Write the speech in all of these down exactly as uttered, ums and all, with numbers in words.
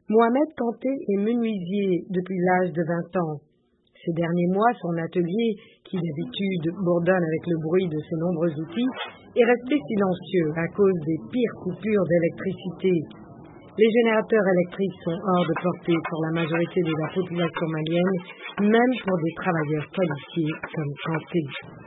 Mohamed Kanté est menuisier depuis l'âge de vingt ans. Ces derniers mois, son atelier, qui d'habitude bourdonne avec le bruit de ses nombreux outils, est resté silencieux à cause des pires coupures d'électricité. Les générateurs électriques sont hors de portée pour la majorité de la population malienne, même pour des travailleurs qualifiés comme Kanté.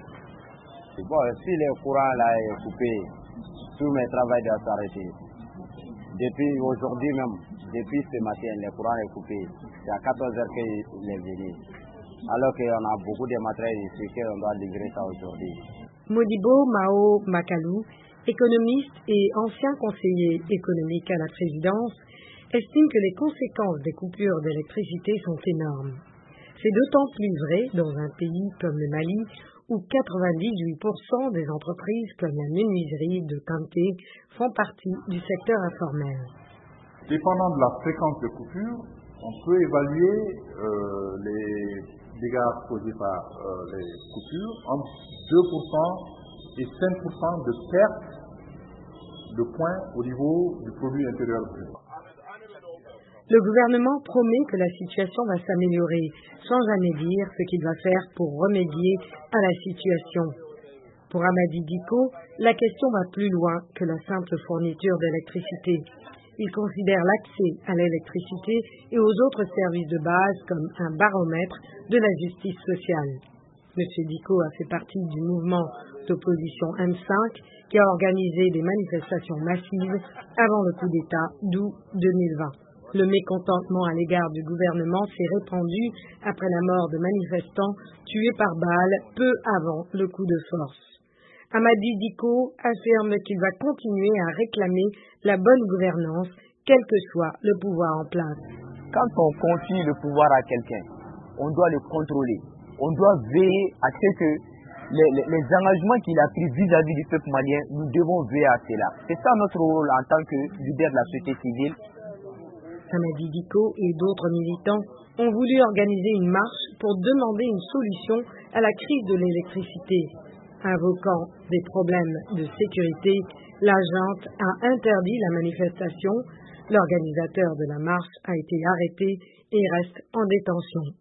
Bon, si le courant là est coupé, tout mes travail doit s'arrêter. Depuis aujourd'hui même, depuis ce matin, le courant est coupé. C'est à quatorze heures qu'il est venu. Alors qu'on a beaucoup de matériel ici, qu'on doit livrer ça aujourd'hui. Modibo Mao Makalou, économiste et ancien conseiller économique à la présidence, estime que les conséquences des coupures d'électricité sont énormes. C'est d'autant plus vrai dans un pays comme le Mali, où quatre-vingt-dix-huit pour cent des entreprises comme la menuiserie de Kanté font partie du secteur informel. Dépendant de la fréquence de coupure, on peut évaluer euh, les dégâts causés par euh, les coupures entre deux pour cent et cinq pour cent de perte de points au niveau du produit intérieur brut. Le gouvernement promet que la situation va s'améliorer, sans jamais dire ce qu'il va faire pour remédier à la situation. Pour Amady Dicko, la question va plus loin que la simple fourniture d'électricité. Il considère l'accès à l'électricité et aux autres services de base comme un baromètre de la justice sociale. M. Dicko a fait partie du mouvement d'opposition M cinq qui a organisé des manifestations massives avant le coup d'État d'août deux mille vingt. Le mécontentement à l'égard du gouvernement s'est répandu après la mort de manifestants tués par balle peu avant le coup de force. Amady Dicko affirme qu'il va continuer à réclamer la bonne gouvernance, quel que soit le pouvoir en place. Quand on confie le pouvoir à quelqu'un, on doit le contrôler. On doit veiller à ce que les, les, les engagements qu'il a pris vis-à-vis du peuple malien, nous devons veiller à cela. C'est ça notre rôle en tant que leader de la société civile. Amady Dicko et d'autres militants ont voulu organiser une marche pour demander une solution à la crise de l'électricité. Invoquant des problèmes de sécurité, la junte a interdit la manifestation. L'organisateur de la marche a été arrêté et reste en détention.